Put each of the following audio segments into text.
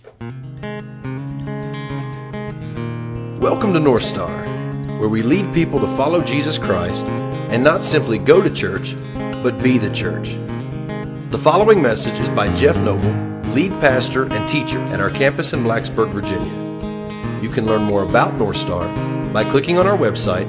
Welcome to North Star, where we lead people to follow Jesus Christ and not simply go to church, but be the church. The following message is by Jeff Noble, lead pastor and teacher at our campus in Blacksburg, Virginia. You can learn more about North Star by clicking on our website,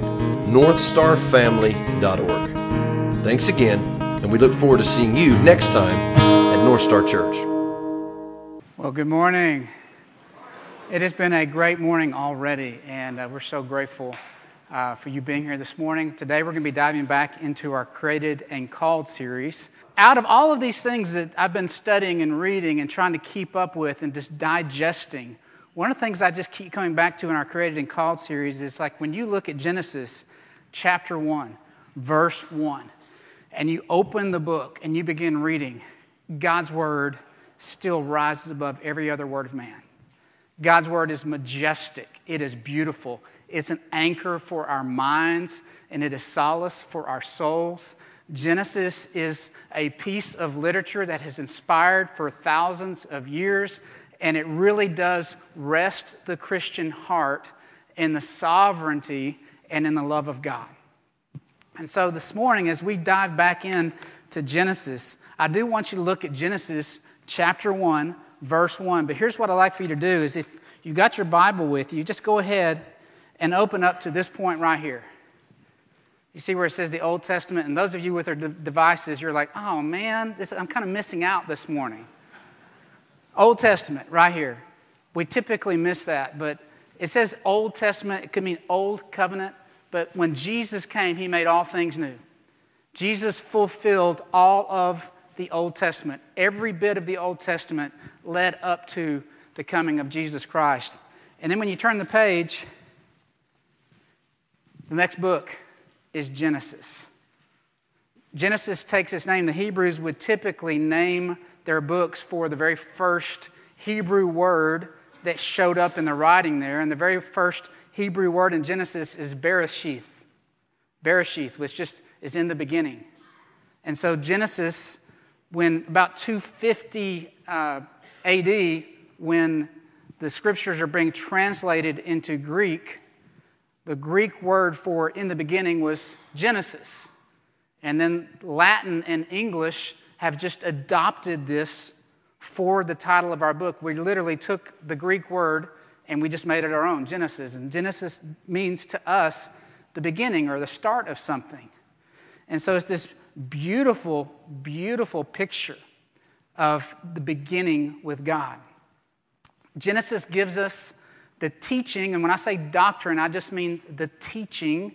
northstarfamily.org. Thanks again, and we look forward to seeing you next time at North Star Church. Well, good morning. It has been a great morning already, and we're so grateful for you being here this morning. Today we're going to be diving back into our Created and Called series. Out of all of these things that I've been studying and reading and trying to keep up with and just digesting, one of the things I just keep coming back to in our Created and Called series is like when you look at Genesis chapter 1, verse 1, and you open the book and you begin reading, God's word still rises above every other word of man. God's word is majestic. It is beautiful. It's an anchor for our minds, and it is solace for our souls. Genesis is a piece of literature that has inspired for thousands of years, and it really does rest the Christian heart in the sovereignty and in the love of God. And so this morning, as we dive back into Genesis, I do want you to look at Genesis chapter 1, verse 1. But here's what I'd like for you to do is if you've got your Bible with you, just go ahead and open up to this point right here. You see where it says the Old Testament? And those of you with their devices, you're like, oh man, I'm kind of missing out this morning. Old Testament right here. We typically miss that, but it says Old Testament. It could mean Old Covenant, but when Jesus came, he made all things new. Jesus fulfilled all of the Old Testament. Every bit of the Old Testament led up to the coming of Jesus Christ. And then when you turn the page, the next book is Genesis. Genesis takes its name. The Hebrews would typically name their books for the very first Hebrew word that showed up in the writing there. And the very first Hebrew word in Genesis is Bereshith. Bereshith, which just is in the beginning. And so Genesis, when about 250 AD, when the scriptures are being translated into Greek, the Greek word for in the beginning was Genesis. And then Latin and English have just adopted this for the title of our book. We literally took the Greek word and we just made it our own, Genesis. And Genesis means to us the beginning or the start of something. And so it's this beautiful, beautiful picture of the beginning with God. Genesis gives us the teaching, and when I say doctrine, I just mean the teaching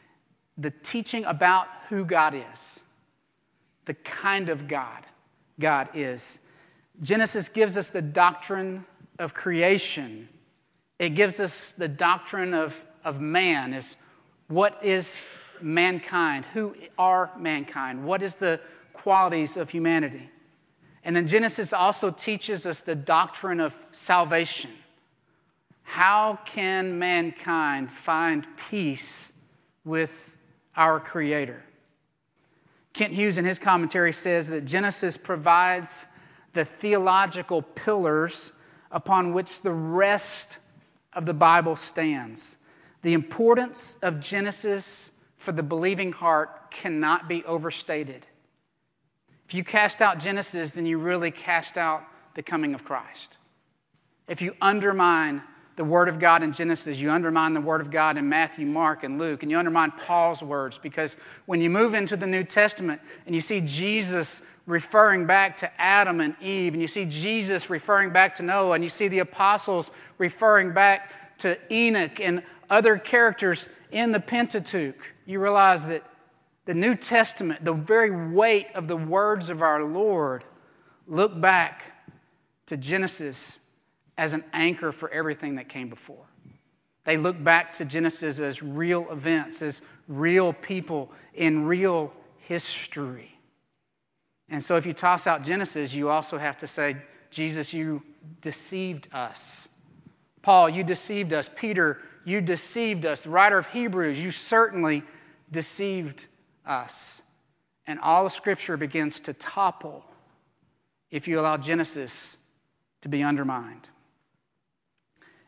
about who God is, the kind of God God is. Genesis gives us the doctrine of creation. It gives us the doctrine of man, is what is mankind, who are mankind, what is the qualities of humanity. And then Genesis also teaches us the doctrine of salvation. How can mankind find peace with our Creator? Kent Hughes in his commentary says that Genesis provides the theological pillars upon which the rest of the Bible stands. The importance of Genesis for the believing heart cannot be overstated. If you cast out Genesis, then you really cast out the coming of Christ. If you undermine the Word of God in Genesis, you undermine the Word of God in Matthew, Mark, and Luke, and you undermine Paul's words, because when you move into the New Testament and you see Jesus referring back to Adam and Eve, and you see Jesus referring back to Noah, and you see the apostles referring back to Enoch and other characters in the Pentateuch, you realize that the New Testament, the very weight of the words of our Lord, look back to Genesis as an anchor for everything that came before. They look back to Genesis as real events, as real people in real history. And so if you toss out Genesis, you also have to say, Jesus, you deceived us. Paul, you deceived us. Peter, you deceived us. The writer of Hebrews, you certainly deceived us. And all of Scripture begins to topple if you allow Genesis to be undermined.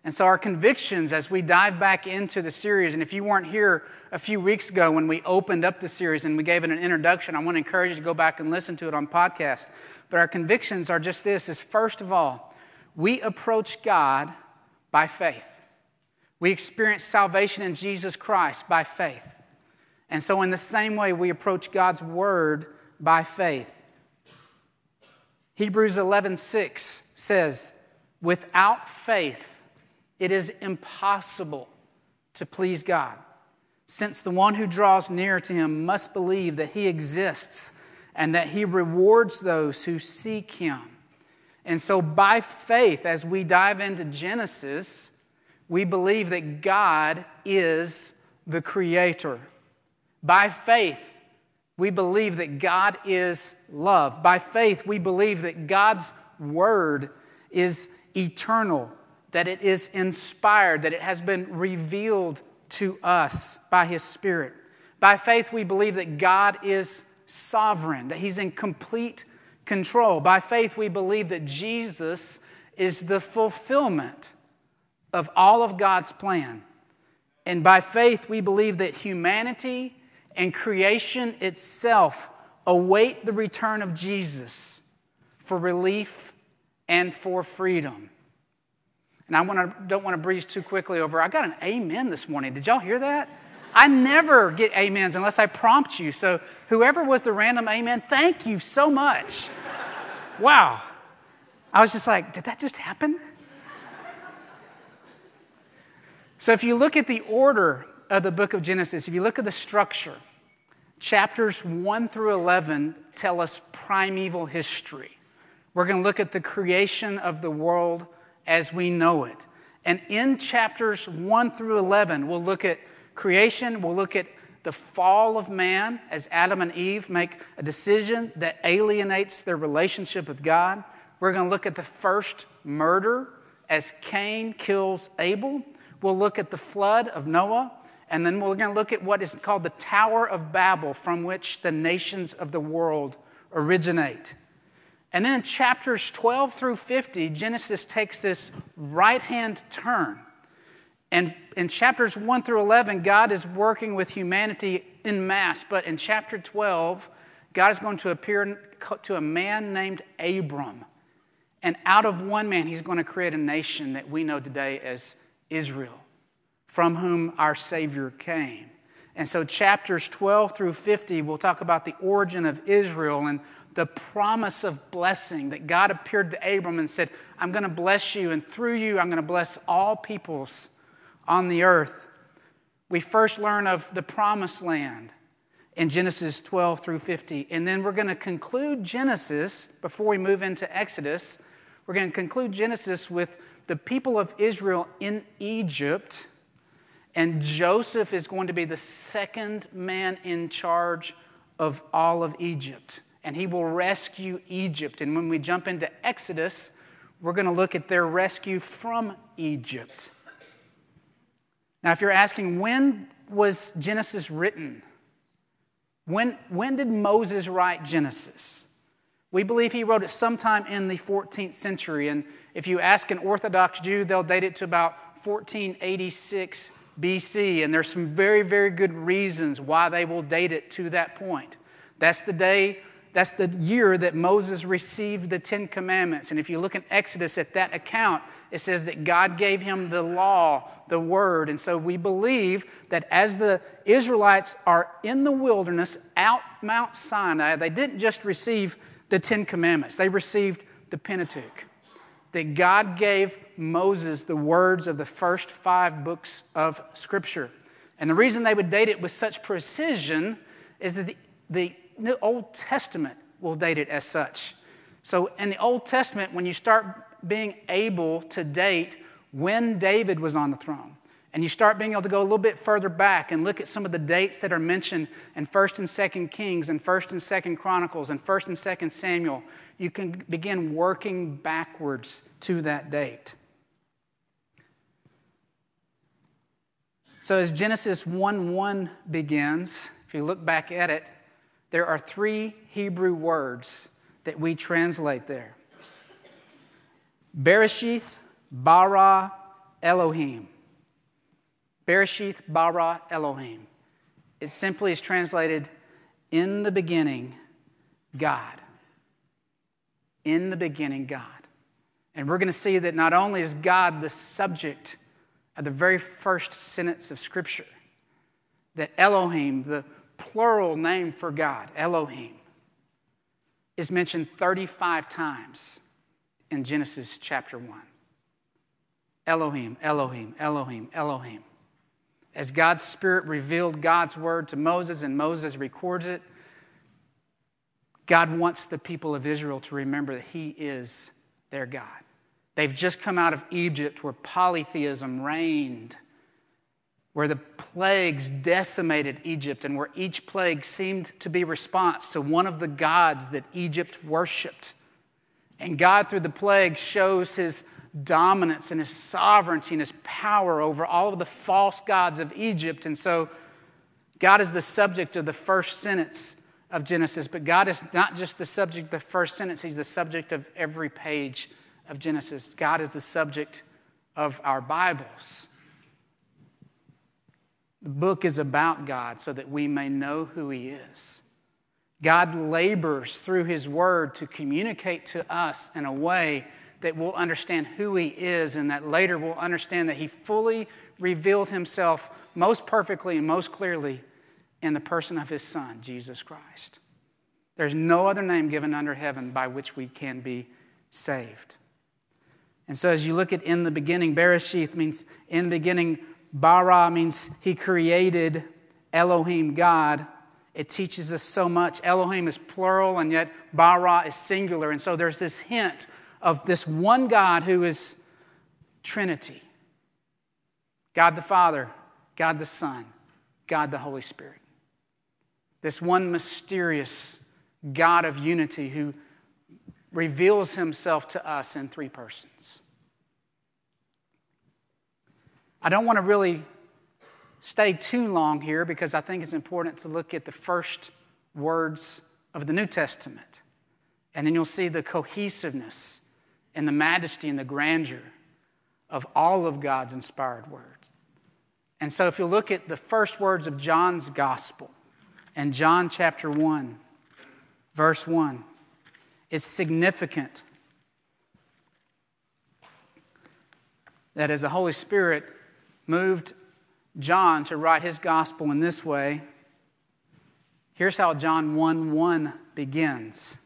And so our convictions as we dive back into the series, and if you weren't here a few weeks ago when we opened up the series and we gave it an introduction, I want to encourage you to go back and listen to it on podcast. But our convictions are just this, is first of all, we approach God by faith. We experience salvation in Jesus Christ by faith. And so in the same way, we approach God's Word by faith. Hebrews 11:6 says, without faith, it is impossible to please God, since the one who draws near to him must believe that he exists and that he rewards those who seek him. And so by faith, as we dive into Genesis, we believe that God is the Creator. By faith, we believe that God is love. By faith, we believe that God's Word is eternal, that it is inspired, that it has been revealed to us by His Spirit. By faith, we believe that God is sovereign, that He's in complete control. By faith, we believe that Jesus is the fulfillment of all of God's plan. And by faith, we believe that humanity and creation itself await the return of Jesus for relief and for freedom. And don't want to breeze too quickly over. I got an amen this morning. Did y'all hear that? I never get amens unless I prompt you. So whoever was the random amen, thank you so much. Wow. I was just like, did that just happen? So if you look at the order of the book of Genesis, if you look at the structure, chapters 1 through 11 tell us primeval history. We're going to look at the creation of the world as we know it. And in chapters 1 through 11, we'll look at creation, we'll look at the fall of man as Adam and Eve make a decision that alienates their relationship with God. We're going to look at the first murder as Cain kills Abel. We'll look at the flood of Noah. And then we're going to look at what is called the Tower of Babel, from which the nations of the world originate. And then in chapters 12 through 50, Genesis takes this right-hand turn. And in chapters 1 through 11, God is working with humanity en masse. But in chapter 12, God is going to appear to a man named Abram. And out of one man, He's going to create a nation that we know today as Israel, from whom our Savior came. And so chapters 12 through 50 will talk about the origin of Israel and the promise of blessing, that God appeared to Abram and said, I'm going to bless you, and through you I'm going to bless all peoples on the earth. We first learn of the promised land in Genesis 12 through 50. And then we're going to conclude Genesis, before we move into Exodus, we're going to conclude Genesis with the people of Israel in Egypt. And Joseph is going to be the second man in charge of all of Egypt. And he will rescue Egypt. And when we jump into Exodus, we're going to look at their rescue from Egypt. Now, if you're asking, when was Genesis written? When did Moses write Genesis? We believe he wrote it sometime in the 14th century. And if you ask an Orthodox Jew, they'll date it to about 1486 BC. And there's some very, very good reasons why they will date it to that point. That's the year that Moses received the Ten Commandments. And if you look in Exodus at that account, it says that God gave him the law, the word. And so we believe that as the Israelites are in the wilderness out Mount Sinai, they didn't just receive the Ten Commandments. They received the Pentateuch. That God gave Moses the words of the first 5 books of Scripture. And the reason they would date it with such precision is that the Old Testament will date it as such. So in the Old Testament, when you start being able to date when David was on the throne, and you start being able to go a little bit further back and look at some of the dates that are mentioned in 1st and 2nd Kings and 1st and 2nd Chronicles and 1st and 2nd Samuel, you can begin working backwards to that date. So as Genesis 1:1 begins, if you look back at it, there are 3 Hebrew words that we translate there. Bereshith, bara, Elohim. Bereshith bara Elohim. It simply is translated, in the beginning, God. In the beginning, God. And we're going to see that not only is God the subject of the very first sentence of Scripture, that Elohim, the plural name for God, Elohim, is mentioned 35 times in Genesis chapter 1. Elohim, Elohim, Elohim, Elohim. As God's Spirit revealed God's word to Moses and Moses records it, God wants the people of Israel to remember that He is their God. They've just come out of Egypt where polytheism reigned, where the plagues decimated Egypt, and where each plague seemed to be response to one of the gods that Egypt worshipped. And God, through the plague, shows His dominance and His sovereignty and His power over all of the false gods of Egypt. And so God is the subject of the first sentence of Genesis, but God is not just the subject of the first sentence, He's the subject of every page of Genesis. God is the subject of our Bibles. The book is about God so that we may know who He is. God labors through His word to communicate to us in a way that we'll understand who He is, and that later we'll understand that He fully revealed Himself most perfectly and most clearly in the person of His Son, Jesus Christ. There's no other name given under heaven by which we can be saved. And so as you look at in the beginning, Bereshith means in the beginning, bara means He created, Elohim, God. It teaches us so much. Elohim is plural, and yet bara is singular. And so there's this hint of this one God who is Trinity. God the Father, God the Son, God the Holy Spirit. This one mysterious God of unity who reveals Himself to us in three persons. I don't want to really stay too long here because I think it's important to look at the first words of the New Testament. And then you'll see the cohesiveness and the majesty and the grandeur of all of God's inspired words. And so if you look at the first words of John's gospel, in John chapter 1, verse 1, it's significant that as the Holy Spirit moved John to write his gospel in this way, here's how John 1:1 begins.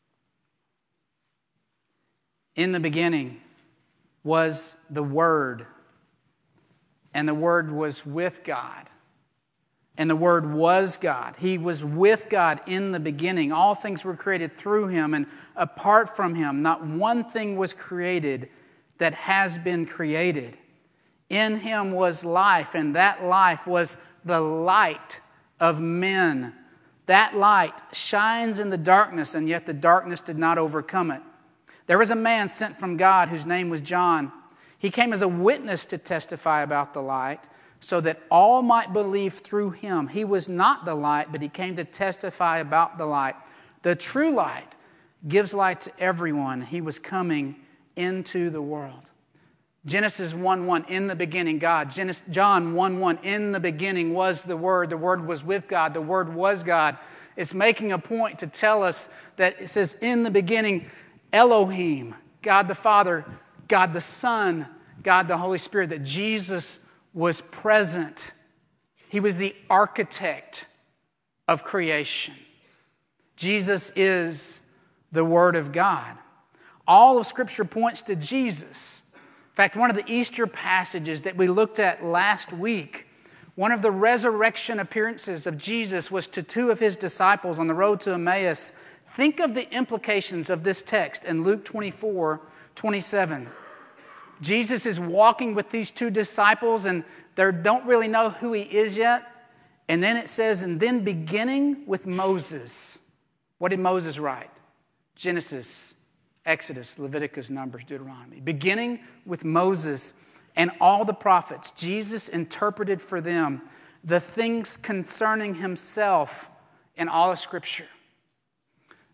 In the beginning was the Word, and the Word was with God, and the Word was God. He was with God in the beginning. All things were created through Him, and apart from Him, not one thing was created that has been created. In Him was life, and that life was the light of men. That light shines in the darkness, and yet the darkness did not overcome it. There was a man sent from God whose name was John. He came as a witness to testify about the light, so that all might believe through him. He was not the light, but he came to testify about the light. The true light gives light to everyone. He was coming into the world. Genesis 1:1, in the beginning, God. John 1:1, in the beginning was the Word. The Word was with God. The Word was God. It's making a point to tell us that it says, in the beginning, Elohim, God the Father, God the Son, God the Holy Spirit, that Jesus was present. He was the architect of creation. Jesus is the Word of God. All of Scripture points to Jesus. In fact, one of the Easter passages that we looked at last week, one of the resurrection appearances of Jesus was to two of His disciples on the road to Emmaus. Think of the implications of this text in Luke 24:27. Jesus is walking with these two disciples, and they don't really know who He is yet. And then it says, and then beginning with Moses. What did Moses write? Genesis, Exodus, Leviticus, Numbers, Deuteronomy. Beginning with Moses and all the prophets, Jesus interpreted for them the things concerning Himself in all of Scripture.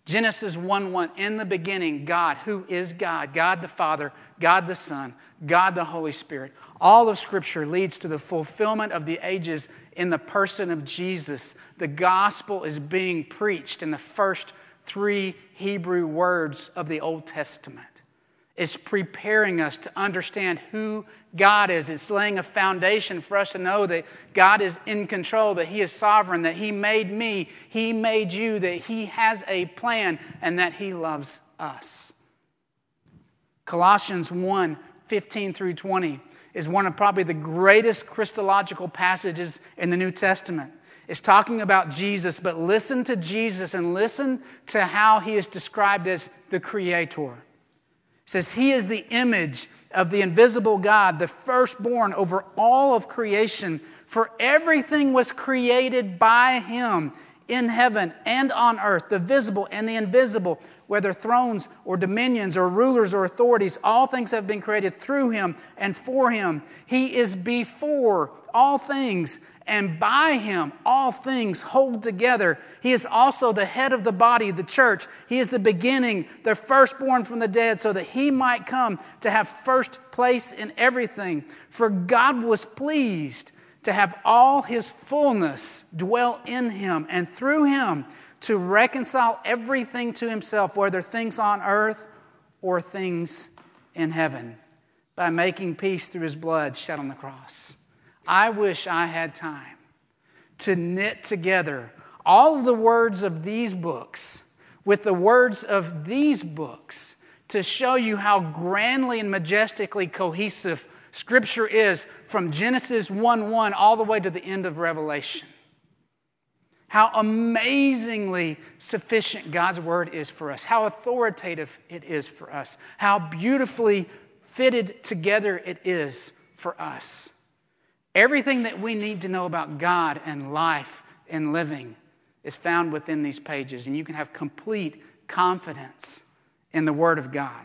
Genesis 1:1, in the beginning, God, who is God, God the Father, God the Son, God the Holy Spirit. All of Scripture leads to the fulfillment of the ages in the person of Jesus. The gospel is being preached in the first 3 Hebrew words of the Old Testament. It's preparing us to understand who God is. It's laying a foundation for us to know that God is in control, that He is sovereign, that He made me, He made you, that He has a plan, and that He loves us. Colossians 1:15 through 20 is one of probably the greatest Christological passages in the New Testament. It's talking about Jesus, but listen to Jesus and listen to how He is described as the Creator. It says, He is the image of the invisible God, the firstborn over all of creation. For everything was created by Him in heaven and on earth, the visible and the invisible, whether thrones or dominions or rulers or authorities. All things have been created through Him and for Him. He is before all things, and by Him all things hold together. He is also the head of the body, the church. He is the beginning, the firstborn from the dead, so that He might come to have first place in everything. For God was pleased to have all His fullness dwell in Him, and through Him to reconcile everything to Himself, whether things on earth or things in heaven, by making peace through His blood shed on the cross. I wish I had time to knit together all of the words of these books with the words of these books to show you how grandly and majestically cohesive Scripture is from Genesis 1:1 all the way to the end of Revelation. How amazingly sufficient God's Word is for us. How authoritative it is for us. How beautifully fitted together it is for us. Everything that we need to know about God and life and living is found within these pages, and you can have complete confidence in the Word of God.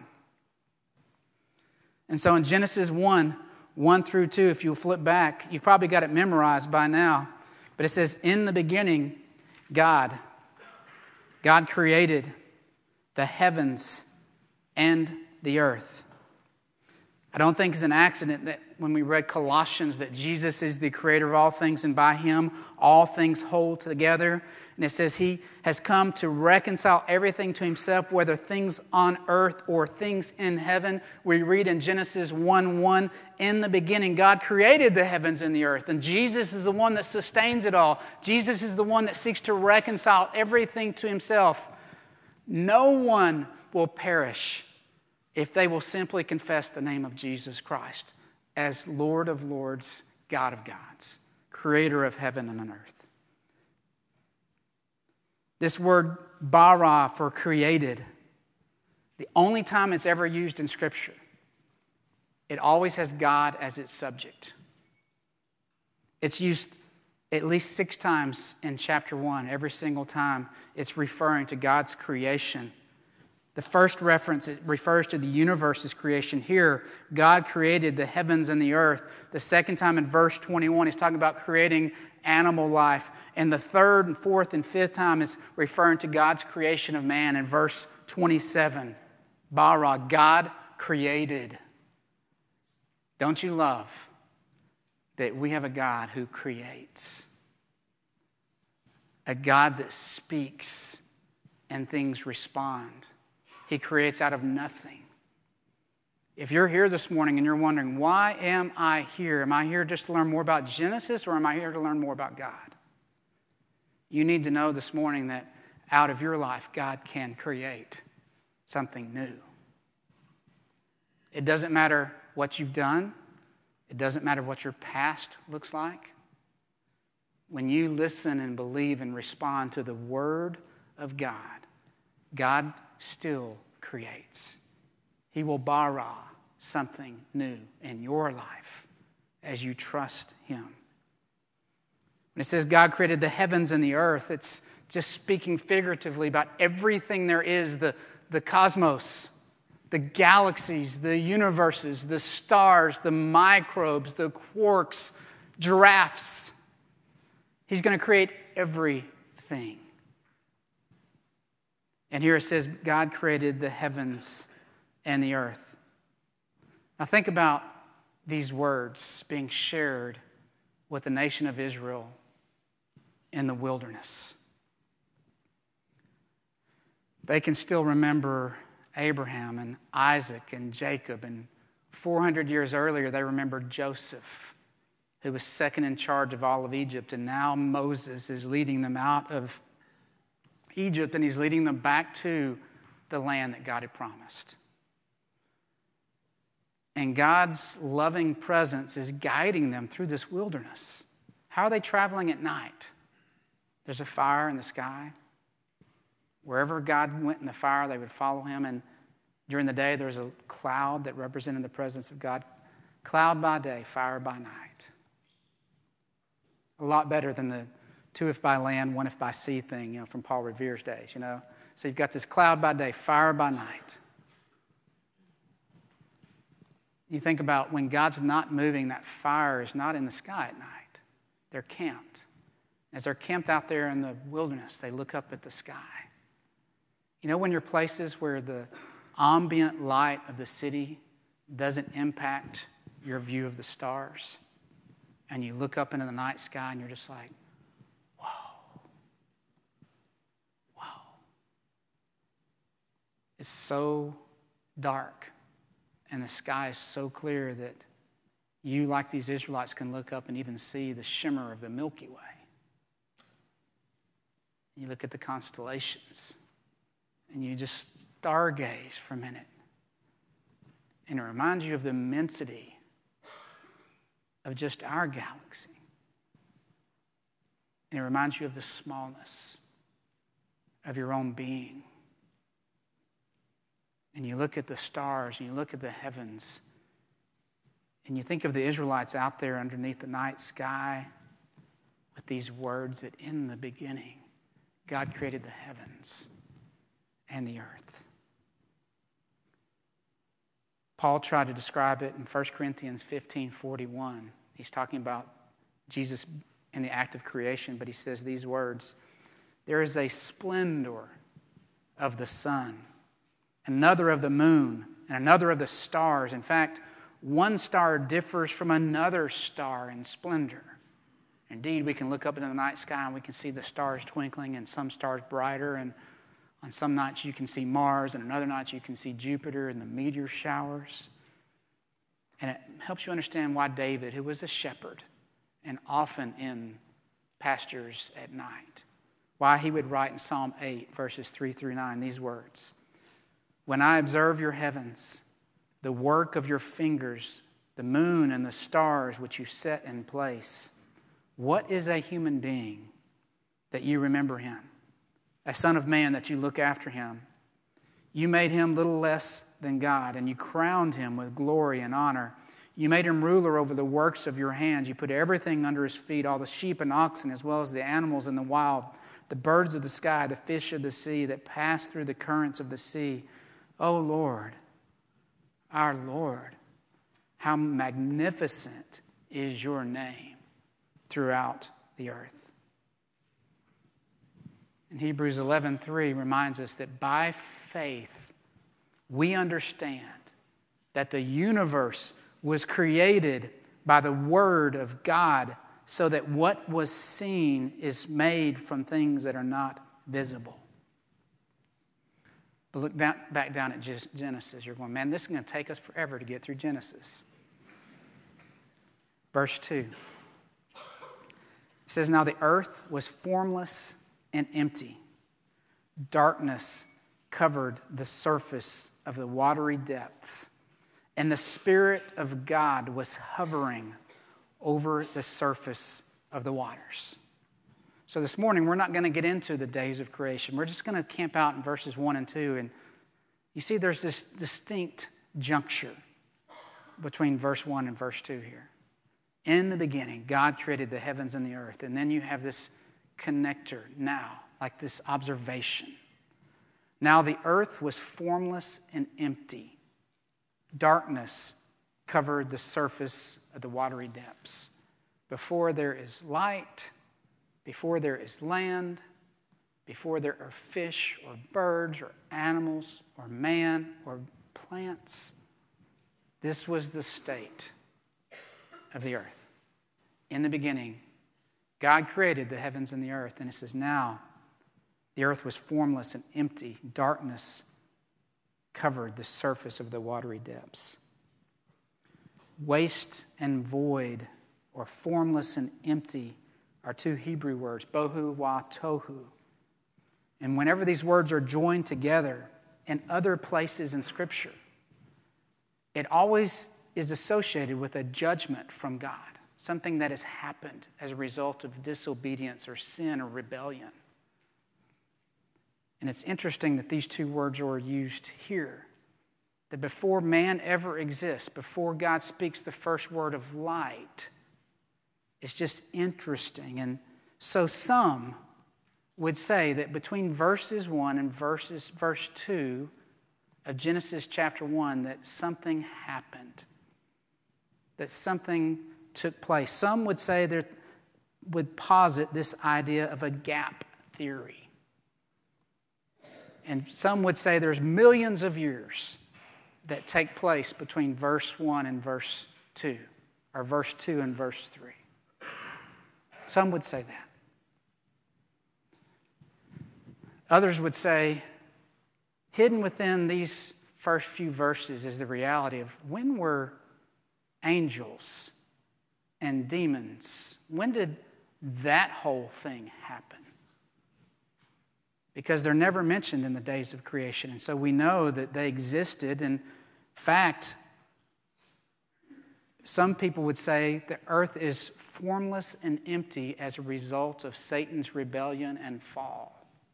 And so in Genesis 1 through 2, if you flip back, you've probably got it memorized by now, but it says, in the beginning, God created the heavens and the earth. I don't think it's an accident that when we read Colossians that Jesus is the creator of all things, and by Him all things hold together. And it says He has come to reconcile everything to Himself, whether things on earth or things in heaven. We read in Genesis 1:1, in the beginning God created the heavens and the earth. And Jesus is the one that sustains it all. Jesus is the one that seeks to reconcile everything to Himself. No one will perish if they will simply confess the name of Jesus Christ as Lord of lords, God of gods, creator of heaven and earth. This word bara for created, the only time it's ever used in Scripture, it always has God as its subject. It's used at least 6 times in chapter 1. Every single time it's referring to God's creation. The first reference, it refers to the universe's creation. Here, God created the heavens and the earth. The second time in verse 21, He's talking about creating animal life. And the third and fourth and fifth time is referring to God's creation of man in verse 27. Bara, God created. Don't you love that we have a God who creates? A God that speaks and things respond. He creates out of nothing. If you're here this morning and you're wondering, why am I here? Am I here just to learn more about Genesis, or am I here to learn more about God? You need to know this morning that out of your life, God can create something new. It doesn't matter what you've done. It doesn't matter what your past looks like. When you listen and believe and respond to the Word of God, God still creates. He will bara something new in your life as you trust Him. When it says God created the heavens and the earth, it's just speaking figuratively about everything there is, the cosmos, the galaxies, the universes, the stars, the microbes, the quarks, giraffes. He's going to create everything. And here it says, God created the heavens and the earth. Now think about these words being shared with the nation of Israel in the wilderness. They can still remember Abraham and Isaac and Jacob, and 400 years earlier they remembered Joseph, who was second in charge of all of Egypt, and now Moses is leading them out of Egypt, and he's leading them back to the land that God had promised. And God's loving presence is guiding them through this wilderness. How are they traveling at night? There's a fire in the sky. Wherever God went in the fire, they would follow him. And during the day, there was a cloud that represented the presence of God. Cloud by day, fire by night. A lot better than the two if by land, one if by sea thing, from Paul Revere's days, So you've got this cloud by day, fire by night. You think about when God's not moving, that fire is not in the sky at night. They're camped. As they're camped out there in the wilderness, they look up at the sky. When you're places where the ambient light of the city doesn't impact your view of the stars, and you look up into the night sky and you're just like, whoa. It's so dark and the sky is so clear that you, like these Israelites, can look up and even see the shimmer of the Milky Way. You look at the constellations and you just stargaze for a minute. And it reminds you of the immensity of just our galaxy. And it reminds you of the smallness of your own being. And you look at the stars and you look at the heavens and you think of the Israelites out there underneath the night sky with these words that in the beginning, God created the heavens and the earth. Paul tried to describe it in 1 Corinthians 15:41. He's talking about Jesus in the act of creation, but he says these words, there is a splendor of the sun, another of the moon, and another of the stars. In fact, one star differs from another star in splendor. Indeed, we can look up into the night sky and we can see the stars twinkling, and some stars brighter, and on some nights you can see Mars, and another night you can see Jupiter and the meteor showers. And it helps you understand why David, who was a shepherd and often in pastures at night, why he would write in Psalm 8, verses 3-9, these words, when I observe your heavens, the work of your fingers, the moon and the stars which you set in place, what is a human being that you remember him? A son of man that you look after him? You made him little less than God, and you crowned him with glory and honor. You made him ruler over the works of your hands. You put everything under his feet, all the sheep and oxen, as well as the animals in the wild, the birds of the sky, the fish of the sea that pass through the currents of the sea. O Lord, our Lord, how magnificent is your name throughout the earth. And Hebrews 11:3 reminds us that by faith we understand that the universe was created by the Word of God, so that what was seen is made from things that are not visible. But look back down at Genesis. You're going, man, this is going to take us forever to get through Genesis. Verse 2. It says, now the earth was formless and empty. Darkness covered the surface of the watery depths, and the Spirit of God was hovering over the surface of the waters. So this morning, we're not going to get into the days of creation. We're just going to camp out in verses 1 and 2. And you see there's this distinct juncture between verse 1 and verse 2 here. In the beginning, God created the heavens and the earth. And then you have this connector now, like this observation. Now the earth was formless and empty. Darkness covered the surface of the watery depths. Before there is light, before there is land, before there are fish or birds or animals or man or plants. This was the state of the earth. In the beginning, God created the heavens and the earth. And it says, now the earth was formless and empty. Darkness covered the surface of the watery depths. Waste and void, or formless and empty, are two Hebrew words, bohu wa tohu. And whenever these words are joined together in other places in Scripture, it always is associated with a judgment from God, something that has happened as a result of disobedience or sin or rebellion. And it's interesting that these two words are used here. That before man ever exists, before God speaks the first word of light, it's just interesting. And so some would say that between verses 1 and verse 2 of Genesis chapter 1, that something happened, that something took place. Some would say that would posit this idea of a gap theory. And some would say there's millions of years that take place between verse 1 and verse 2, or verse 2 and verse 3. Some would say that. Others would say, hidden within these first few verses is the reality of when were angels and demons, when did that whole thing happen? Because they're never mentioned in the days of creation. And so we know that they existed. In fact, some people would say the earth is formless and empty as a result of Satan's rebellion and fall.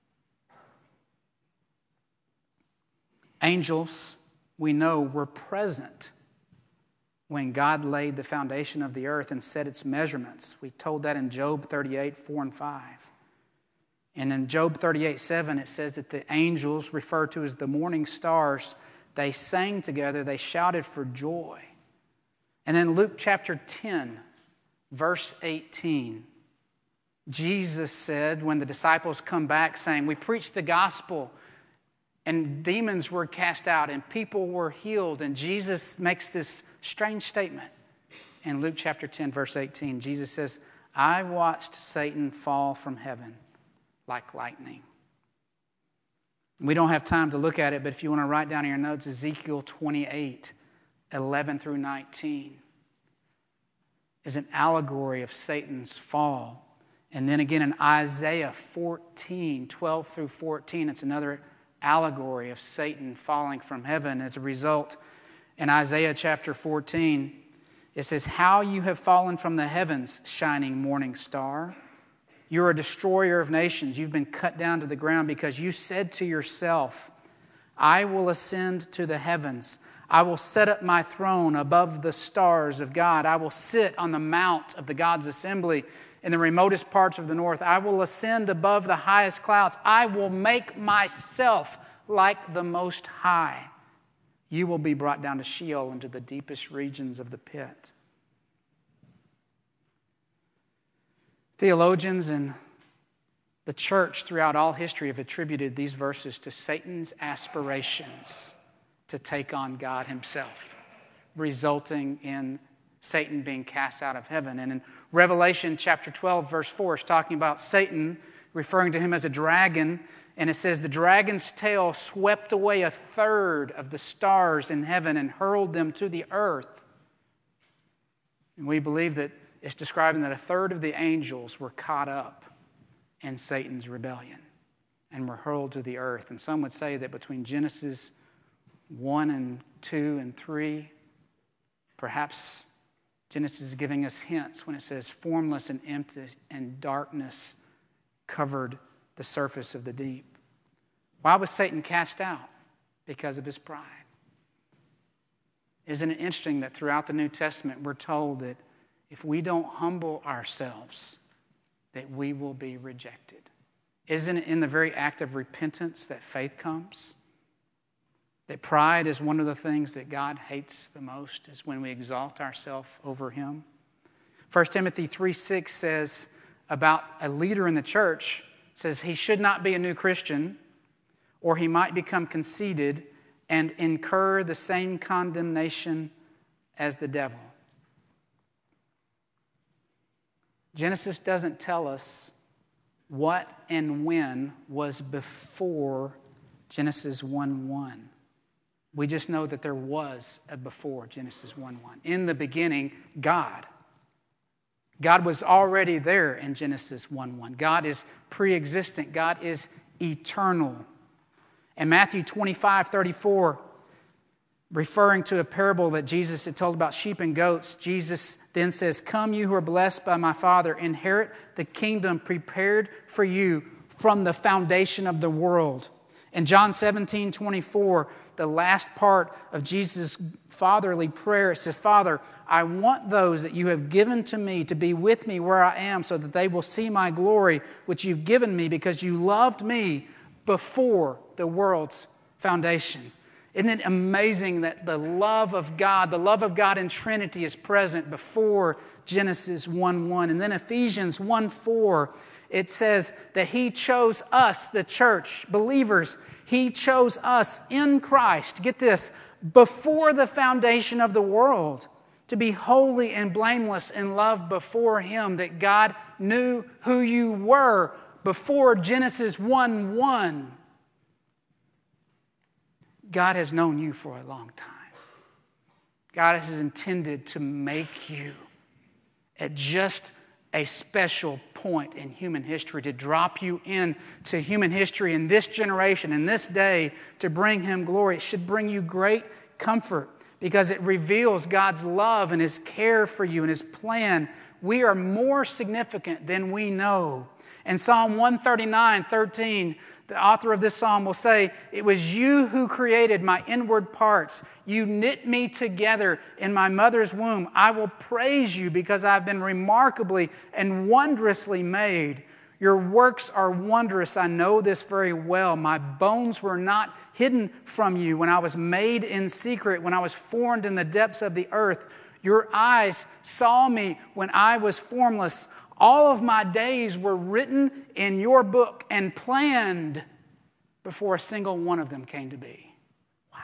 Angels, we know, were present when God laid the foundation of the earth and set its measurements. We told that in Job 38, 4 and 5. And in Job 38, 7, it says that the angels, referred to as the morning stars, they sang together, they shouted for joy. And then Luke chapter 10, verse 18, Jesus said, when the disciples come back saying, we preached the gospel, and demons were cast out, and people were healed, and Jesus makes this strange statement. In Luke chapter 10, verse 18, Jesus says, I watched Satan fall from heaven like lightning. We don't have time to look at it, but if you want to write down in your notes, Ezekiel 28, 11 through 19 is an allegory of Satan's fall. And then again in Isaiah 14, 12 through 14, it's another allegory of Satan falling from heaven as a result. In Isaiah chapter 14, it says, how you have fallen from the heavens, shining morning star. You're a destroyer of nations. You've been cut down to the ground because you said to yourself, I will ascend to the heavens. I will set up my throne above the stars of God. I will sit on the mount of the God's assembly in the remotest parts of the north. I will ascend above the highest clouds. I will make myself like the Most High. You will be brought down to Sheol, into the deepest regions of the pit. Theologians and the church throughout all history have attributed these verses to Satan's aspirations to take on God himself, resulting in Satan being cast out of heaven. And in Revelation chapter 12, verse 4, it's talking about Satan, referring to him as a dragon. And it says, the dragon's tail swept away a third of the stars in heaven and hurled them to the earth. And we believe that it's describing that a third of the angels were caught up in Satan's rebellion and were hurled to the earth. And some would say that between Genesis 1 and 2 and 3, perhaps Genesis is giving us hints when it says formless and empty and darkness covered the surface of the deep. Why was Satan cast out? Because of his pride. Isn't it interesting that throughout the New Testament we're told that if we don't humble ourselves, that we will be rejected? Isn't it in the very act of repentance that faith comes? That pride is one of the things that God hates the most, is when we exalt ourselves over him. 1 Timothy 3:6 says about a leader in the church says he should not be a new Christian, or he might become conceited and incur the same condemnation as the devil. Genesis doesn't tell us what and when was before Genesis 1:1. We just know that there was a before Genesis 1:1. In the beginning, God. God was already there in Genesis 1:1. God is pre-existent. God is eternal. In Matthew 25:34, referring to a parable that Jesus had told about sheep and goats, Jesus then says, "Come, you who are blessed by my Father, inherit the kingdom prepared for you from the foundation of the world." In John 17:24, the last part of Jesus' fatherly prayer, it says, "Father, I want those that you have given to me to be with me where I am, so that they will see my glory, which you've given me because you loved me before the world's foundation." Isn't it amazing that the love of God in Trinity is present before Genesis 1:1. And then Ephesians 1:4, it says that He chose us, the church, believers. He chose us in Christ, get this, before the foundation of the world, to be holy and blameless in love before Him, that God knew who you were before Genesis 1:1. God has known you for a long time. God has intended to make you at just a special point in human history, to drop you into human history in this generation, in this day, to bring Him glory. It should bring you great comfort because it reveals God's love and His care for you and His plan. We are more significant than we know. In Psalm 139:13, the author of this psalm will say, "It was you who created my inward parts. You knit me together in my mother's womb. I will praise you because I've been remarkably and wondrously made. Your works are wondrous. I know this very well. My bones were not hidden from you when I was made in secret, when I was formed in the depths of the earth. Your eyes saw me when I was formless. All of my days were written in your book and planned before a single one of them came to be." Wow.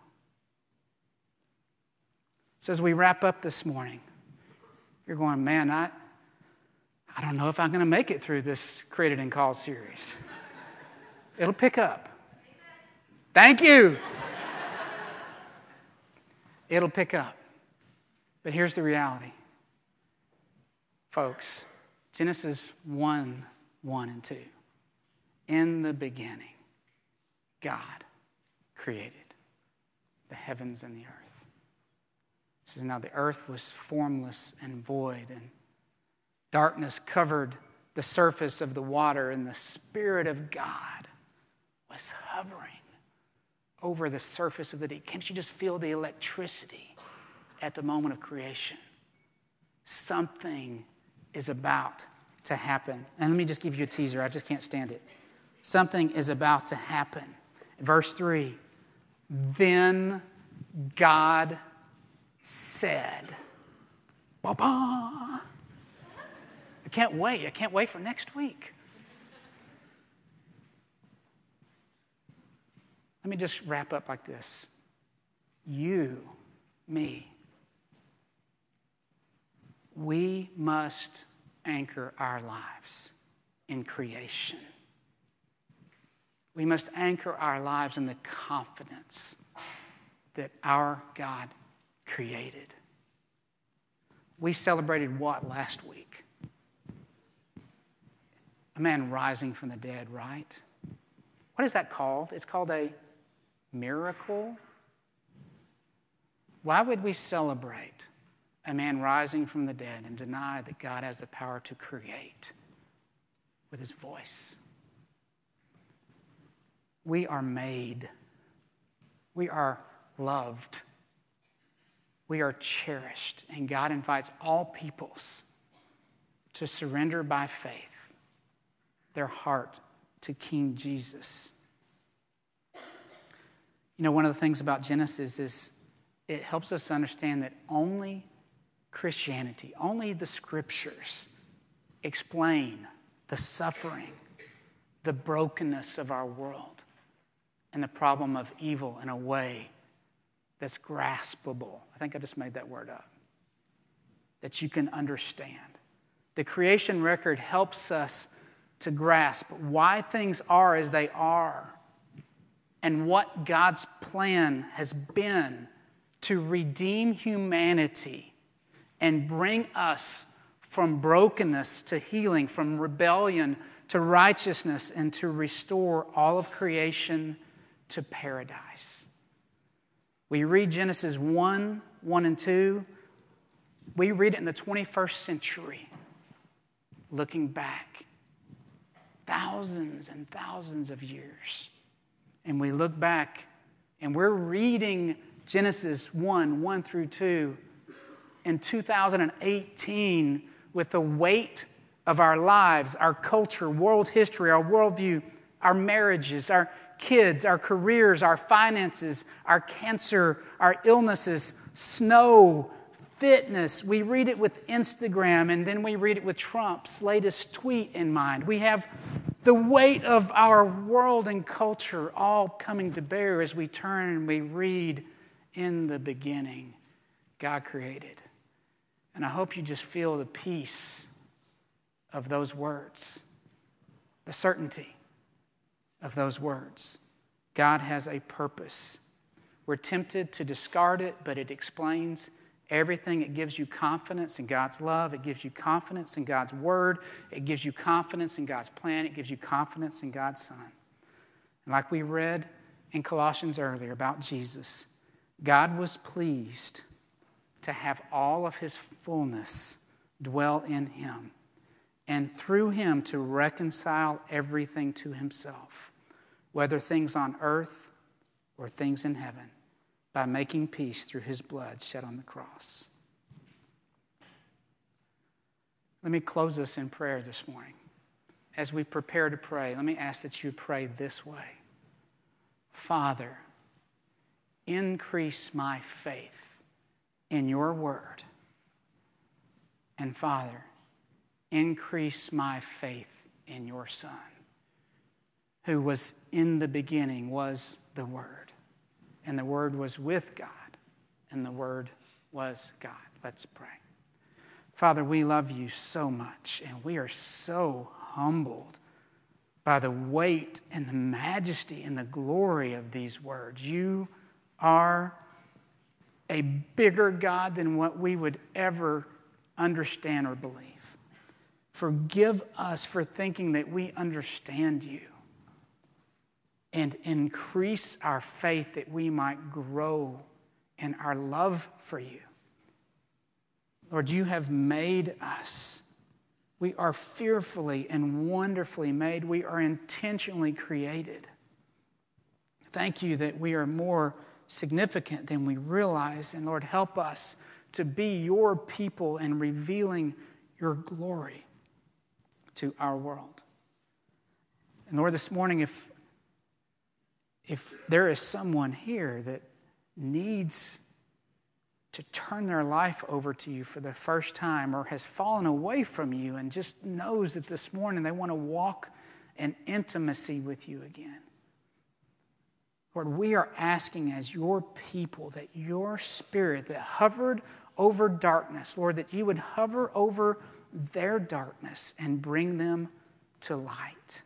So as we wrap up this morning, you're going, "Man, I don't know if I'm going to make it through this Created and Called series." It'll pick up. Thank you. It'll pick up. But here's the reality. Folks, Genesis 1:1 and 2. In the beginning, God created the heavens and the earth. It says, now the earth was formless and void, and darkness covered the surface of the water, and the Spirit of God was hovering over the surface of the deep. Can't you just feel the electricity at the moment of creation? Something is about to happen. And let me just give you a teaser. I just can't stand it. Something is about to happen. Verse 3, then God said, "Ba-ba." I can't wait. I can't wait for next week. Let me just wrap up like this. You, me, we must anchor our lives in creation. We must anchor our lives in the confidence that our God created. We celebrated what last week? A man rising from the dead, right? What is that called? It's called a miracle. Why would we celebrate a man rising from the dead and deny that God has the power to create with His voice? We are made. We are loved. We are cherished. And God invites all peoples to surrender by faith their heart to King Jesus. You know, one of the things about Genesis is it helps us understand that only Christianity, only the Scriptures explain the suffering, the brokenness of our world and the problem of evil in a way that's graspable. I think I just made that word up. That you can understand. The creation record helps us to grasp why things are as they are and what God's plan has been to redeem humanity and bring us from brokenness to healing, from rebellion to righteousness, and to restore all of creation to paradise. We read Genesis 1 and 2. We read it in the 21st century, looking back thousands and thousands of years. And we look back and we're reading Genesis 1 through 2 in 2018 with the weight of our lives, our culture, world history, our worldview, our marriages, our kids, our careers, our finances, our cancer, our illnesses, snow, fitness. We read it with Instagram, and then we read it with Trump's latest tweet in mind. We have the weight of our world and culture all coming to bear as we turn and we read, in the beginning, God created. And I hope you just feel the peace of those words, the certainty of those words. God has a purpose. We're tempted to discard it, but it explains everything. It gives you confidence in God's love. It gives you confidence in God's word. It gives you confidence in God's plan. It gives you confidence in God's Son. And like we read in Colossians earlier about Jesus, God was pleased to have all of his fullness dwell in him, and through him to reconcile everything to himself, whether things on earth or things in heaven, by making peace through his blood shed on the cross. Let me close this in prayer this morning. As we prepare to pray, let me ask that you pray this way. Father, increase my faith in your word. And Father, increase my faith in your Son, who was in the beginning, was the Word. And the Word was with God, and the Word was God. Let's pray. Father, we love you so much, and we are so humbled by the weight and the majesty and the glory of these words. You are a bigger God than what we would ever understand or believe. Forgive us for thinking that we understand you, and increase our faith that we might grow in our love for you. Lord, you have made us. We are fearfully and wonderfully made. We are intentionally created. Thank you that we are more significant than we realize. And Lord, help us to be your people and revealing your glory to our world. And Lord, this morning, if there is someone here that needs to turn their life over to you for the first time, or has fallen away from you and just knows that this morning they want to walk in intimacy with you again, Lord, we are asking as your people that your Spirit that hovered over darkness, Lord, that you would hover over their darkness and bring them to light.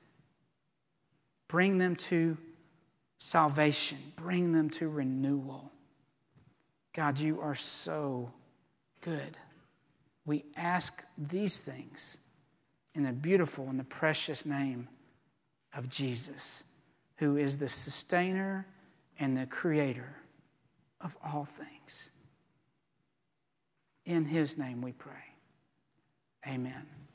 Bring them to salvation. Bring them to renewal. God, you are so good. We ask these things in the beautiful and the precious name of Jesus, who is the sustainer and the creator of all things. In his name we pray. Amen.